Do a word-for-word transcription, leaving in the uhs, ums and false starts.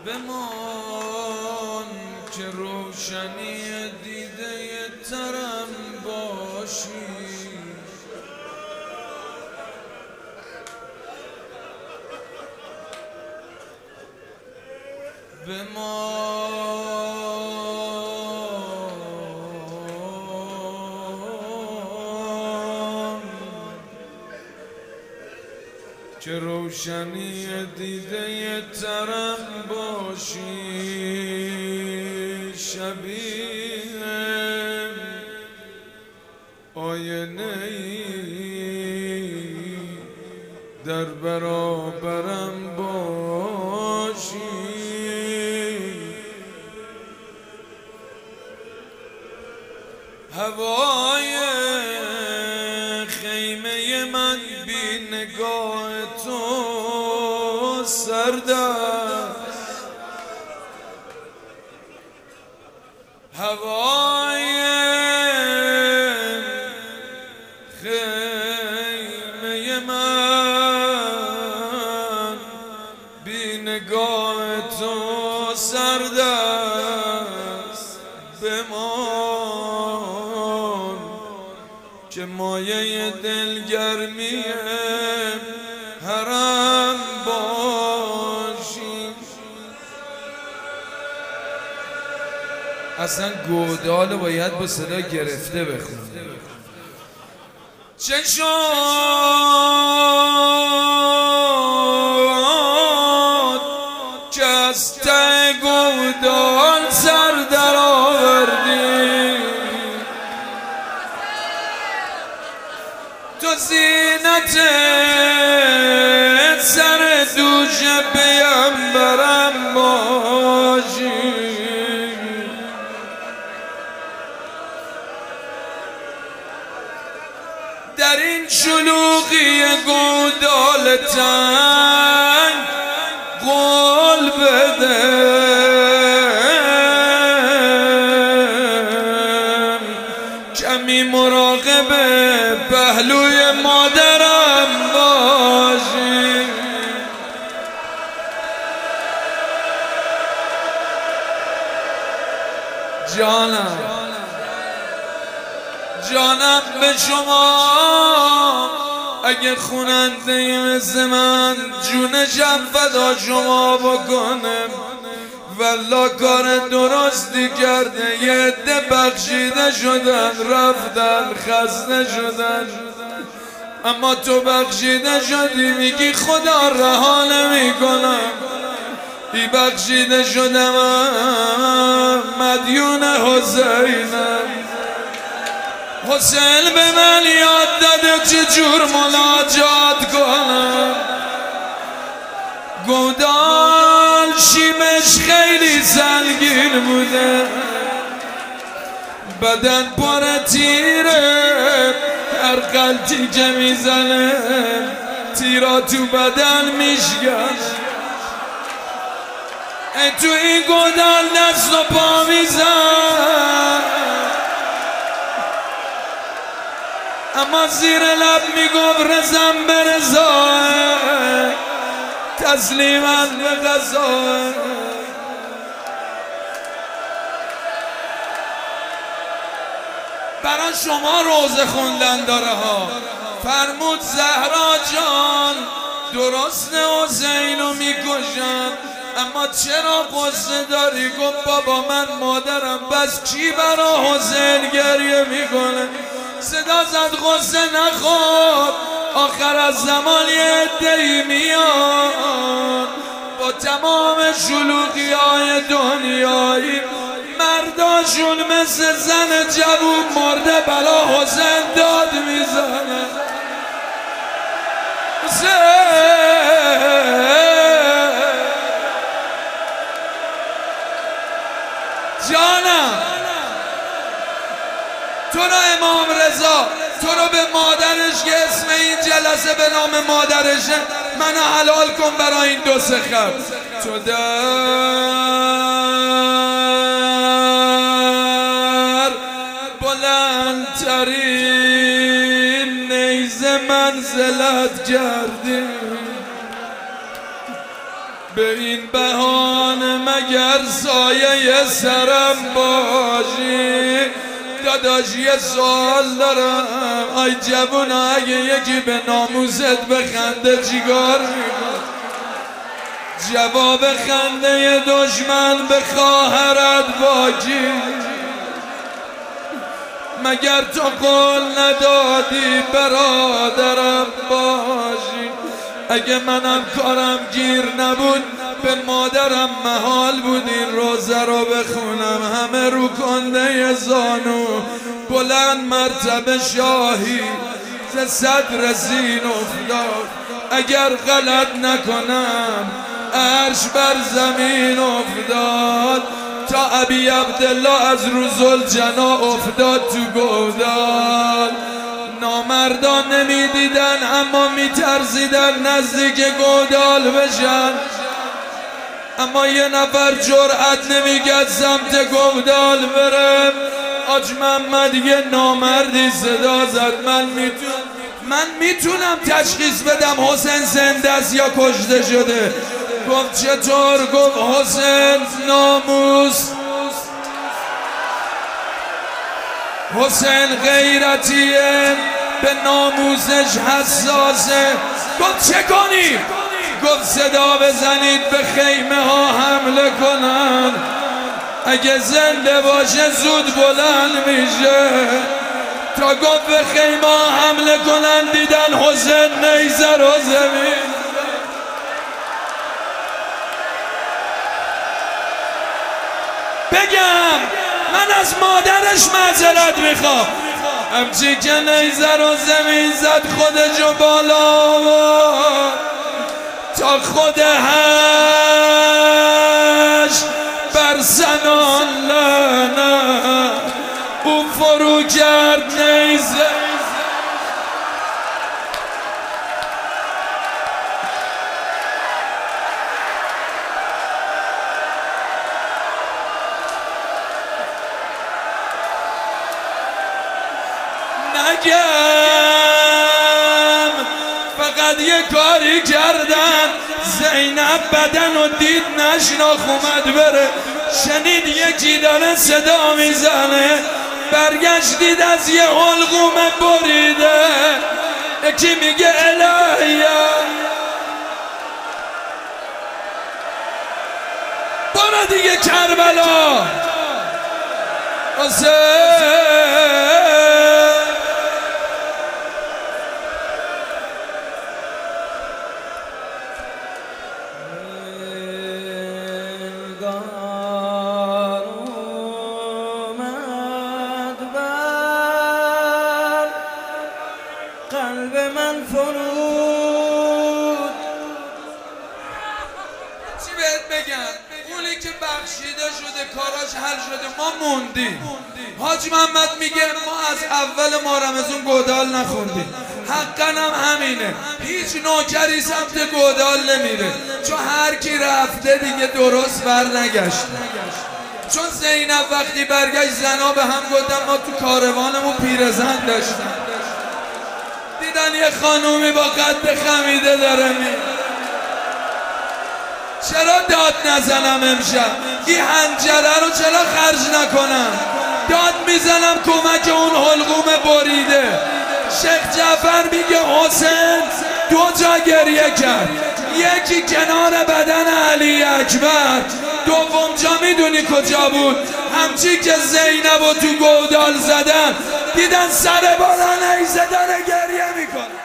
بمان که روشنی دیده ترم باشی، بمان که روشنی دیده ترم باشی، شبیه آینه ای در برابرم باشی، هوای خیمه من بی نگاه تو سرد است، هوای خیمه من بی نگاه تو سرد است، بمان که مایه دلگرمی حرم باشی. اصلا گودال باید با صدا گرفته بخونی. چه شد که از ته گودال سر در آوردی، تو زینت سر دوش پیمبرم باشی، در این شلوغی گودال تنگ قول بده کمی مراقب پهلوی مادرم باشی. جانم جانم به شما اگه خوننده مثل من جونشم فدا شما بکنه، والله کار درستی کرده. یه عده بخشیده شدن رفتن خسته شدن، اما تو بخشیده شدی میگی خدا رها نمیکنم. ای بخشیده شدم مدیون حسینم، حسین به من یاد داده چجور مناجات کنم. گودال شیمش خیلی سنگین بوده، بدن پر تیره، هر غلطی که میزنه تیرا تو بدن میشگن. ای تو این گودال دست و پا میزن، اما زیر لب میگفت رزم به رضا، تسلیماً به قضا. برای شما روزه خوندن داره ها. فرمود زهرا جان درست حسینو میکشن، اما چرا قصه داری؟ گفت بابا من مادرم، بس کی برا حسین گریه میکنه؟ صدا زد قصه نخور، آخر از زمان یه عده‌ای میاد با تمام شلوغی های دنیایی، مرداشون مثل زن جوون مرده برا حسین داد میزنه. جانم تو رو امام رضا، تو رو به مادرش که اسم این جلسه به نام مادرشه، منو حلال کن برای این دو سه خط. تو در بلندترین نیزه منزلت کردی، به این بهانه مگر سایه سرم باشی. داداش یه سوال دارم، آی جوونا اگه یکی به ناموست بخنده چیکار میکنی؟ جواب خنده دشمن به خواهرت باکی. مگر تو قول ندادی برادرم باشی؟ اگه منم کارم گیر نبود به مادرم محال بود این روزه رو بخونم. همه رو کنده زانو بلند مرتبه شاهی ز صدر زین افتاد. اگر غلط نکنم عرش بر زمین افتاد تا ابی عبدالله از رو ذوالجنا افتاد تو گودال. نامردان نمیدیدن اما میترسیدن نزدیک گودال بشن، اما یه نفر جرأت نمیکرد سمت گودال بره. حاج محمد یه نامردی صدا زد من میتونم من میتونم تشخیص بدم حسین زنده است یا کشته شده. گفت چطور؟ گفت حسین ناموس، حسین غیرتیه، به ناموسش حساسه. گفت چه کنیم؟ گفت صدا بزنید به خیمه ها حمله کنن، اگه زنده باشه زود بلند میشه. تا گفت به خیمه ها حمله کنن دیدن حسین نیزه رو زمین. بگم من از مادرش معذرت میخوام. همچی که نیزه رو زمین زد خودشو بالا تا خود هش بر سنان لعنت او فرو کرد نیزه. نگم فقط یه کاری کردن، زینب بدن و دید نشناخ اومد بره، شنید یکی داره صدا میزنه، برگشت دید از یه حلقومه بریده. یکی میگه الهیه برو دیگه کربلا. حسین قلب من فرود. چی بهت بگم؟ اونی که بخشیده شده کاراش حل شده، ما موندیم. حاج محمد میگه ما از اول ماه رمضان گودال نخوندیم. حقا هم همینه، هیچ نوکری سمت گودال نمیره، چون هر کی رفته دیگه درست بر نگشت. چون زینب وقتی برگشت زنا به هم گفتن ما تو کاروانمون پیرزن داشتن، دیدن یه خانومی با قد خمیده داره می. چرا داد نزنم امشب؟ این حنجره رو چرا خرج نکنم؟ داد میزنم کمک اون حلقوم بریده. شیخ جعفر میگه حسین دو جا گریه کرد، یکی کنار بدن علی اکبر، دوم جا میدونی کجا بود؟ همچی که زینب و تو گودال زدن دیدن سر بالا نیزه داره گریه میکنه.